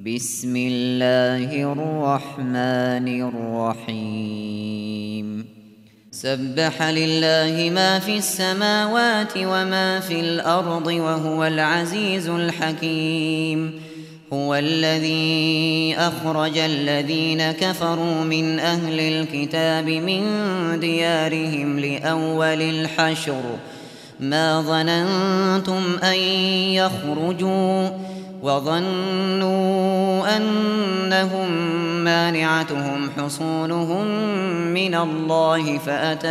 بسم الله الرحمن الرحيم سبح لله ما في السماوات وما في الأرض وهو العزيز الحكيم. هو الذي أخرج الذين كفروا من أهل الكتاب من ديارهم لأول الحشر ما ظننتم أن يخرجوا وظنوا أنهم مانعتهم حصونهم من الله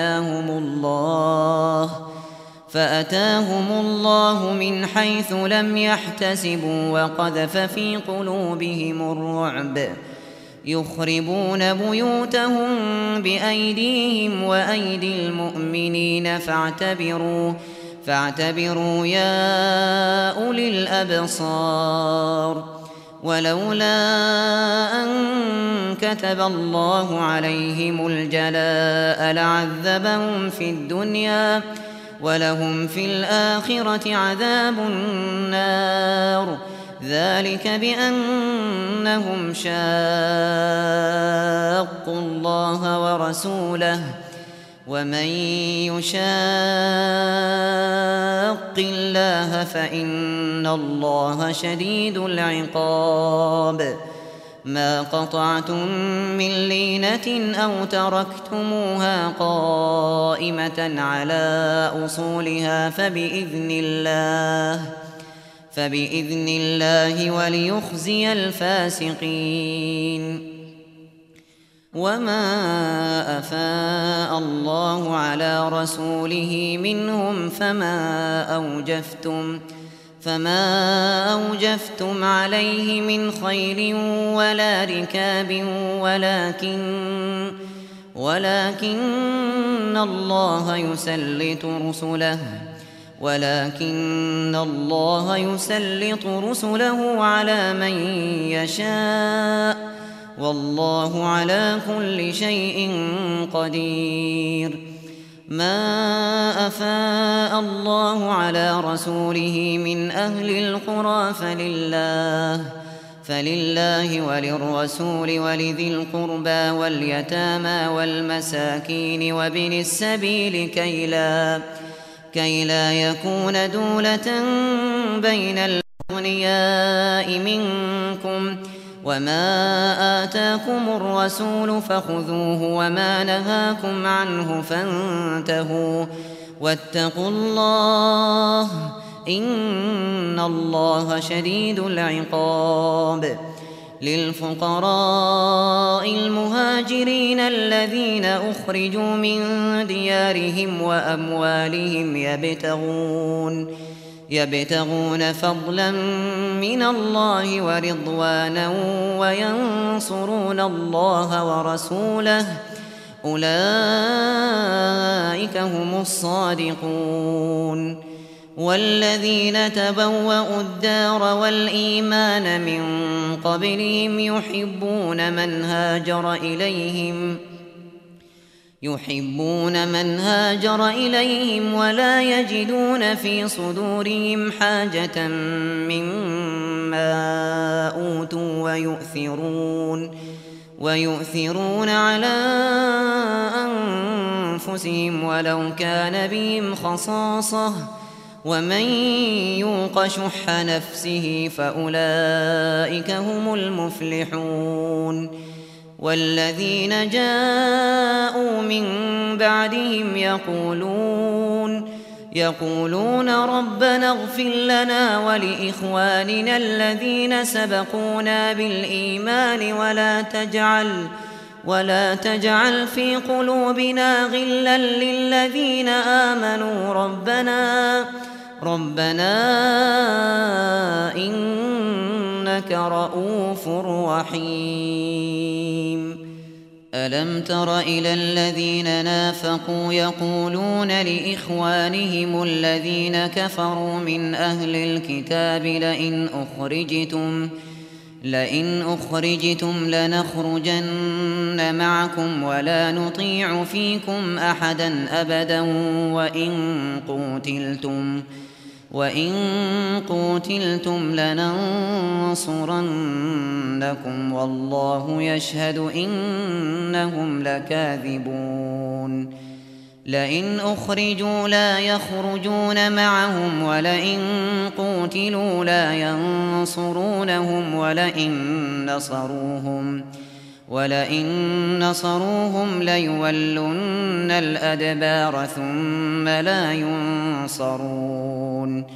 فأتاهم الله من حيث لم يحتسبوا وقذف في قلوبهم الرعب يخربون بيوتهم بأيديهم وأيدي المؤمنين فاعتبروا يا أولي الأبصار. ولولا أن كتب الله عليهم الجلاء لعذبهم في الدنيا ولهم في الآخرة عذاب النار ذلك بأنهم شاقوا الله ورسوله ومن يشاق الله فإن الله شديد العقاب. ما قطعتم من لينة أو تركتموها قائمة على أصولها فبإذن الله وليخزي الفاسقين. وما أفاء الله على رسوله منهم فما أوجفتم عليه من خيل ولا ركاب ولكن الله يسلط رسله على من يشاء والله على كل شيء قدير. ما أفاء الله على رسوله من أهل القرى فلله وللرسول ولذي القربى واليتامى والمساكين وابن السبيل كي لا يكون دولة بين الأغنياء منكم. وما آتاكم الرسول فخذوه وما نهاكم عنه فانتهوا واتقوا الله إن الله شديد العقاب. للفقراء المهاجرين الذين أخرجوا من ديارهم وأموالهم يبتغون فضلا من الله ورضوانا وينصرون الله ورسوله أولئك هم الصادقون. والذين تبوأوا الدار والإيمان من قبلهم يحبون من هاجر إليهم ولا يجدون في صدورهم حاجة مما أوتوا ويؤثرون على أنفسهم ولو كان بهم خصاصة ومن يوق شح نفسه فأولئك هم المفلحون. والذين جاءوا من بعدهم يقولون ربنا اغفر لنا ولإخواننا الذين سبقونا بالإيمان ولا تجعل في قلوبنا غلا للذين آمنوا ربنا إنك رؤوف رحيم. ألم تر إلى الذين نافقوا يقولون لإخوانهم الذين كفروا من أهل الكتاب لئن أخرجتم لنخرجن معكم ولا نطيع فيكم أحدا أبدا وإن قوتلتم لننصرنكم ليفتننكم والله يشهد إنهم لكاذبون لئن أخرجوا لا يخرجون معهم ولئن قوتلوا لا ينصرونهم ولئن نصروهم ليولن الأدبار ثم لا ينصرون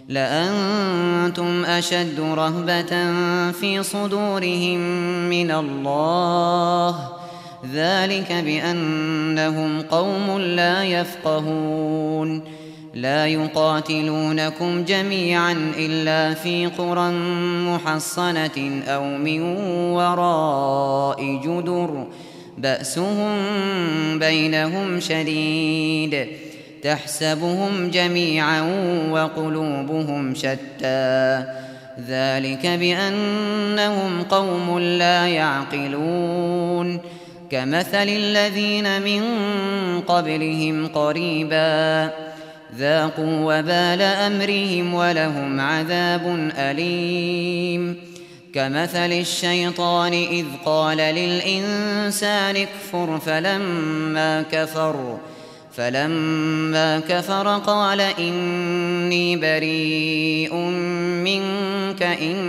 لأنتم أشد رهبة في صدورهم من الله ذلك بأنهم قوم لا يفقهون لا يقاتلونكم جميعا إلا في قرى محصنة أو من وراء جدر بأسهم بينهم شديد تحسبهم جميعا وقلوبهم شتى ذلك بأنهم قوم لا يعقلون كمثل الذين من قبلهم قريبا ذاقوا وبال أمرهم ولهم عذاب أليم كمثل الشيطان إذ قال للإنسان اكفر فلما كفر قال إني بريء منك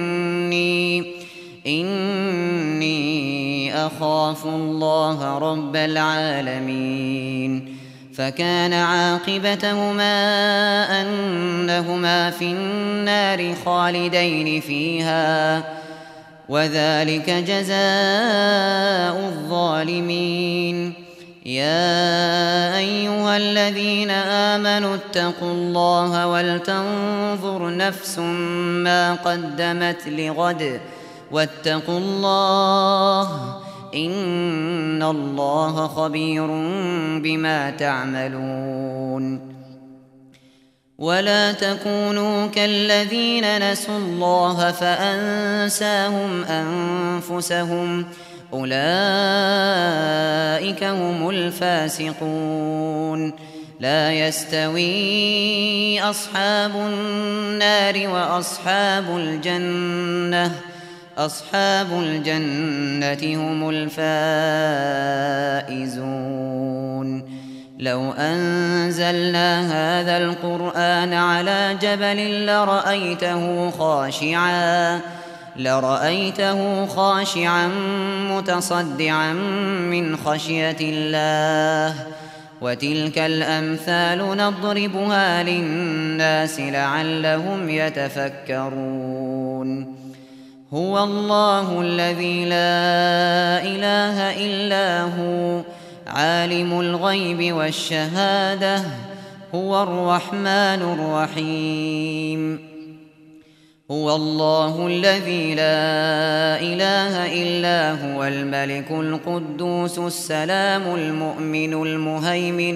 إني أخاف الله رب العالمين فكان عاقبتهما أنهما في النار خالدين فيها وذلك جزاء الظالمين يا أيها الذين آمنوا اتقوا الله ولتنظر نفس ما قدمت لغد واتقوا الله إن الله خبير بما تعملون ولا تكونوا كالذين نسوا الله فأنساهم أنفسهم أولئك هم الفاسقون لا يستوي أصحاب النار وأصحاب الجنة هم الفائزون لو أنزلنا هذا القرآن على جبل لرأيته خاشعا متصدعا من خشية الله وتلك الأمثال نضربها للناس لعلهم يتفكرون هو الله الذي لا إله إلا هو عالم الغيب والشهادة هو الرحمن الرحيم هو الله الذي لا إله إلا هو الملك القدوس السلام المؤمن المهيمن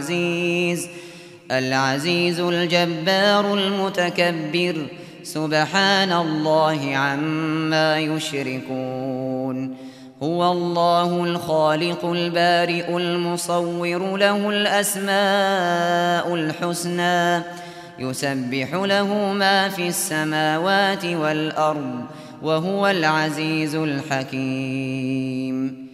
العزيز الجبار المتكبر سبحان الله عما يشركون هو الله الخالق البارئ المصور له الأسماء الحسنى يسبح له ما في السماوات والأرض وهو العزيز الحكيم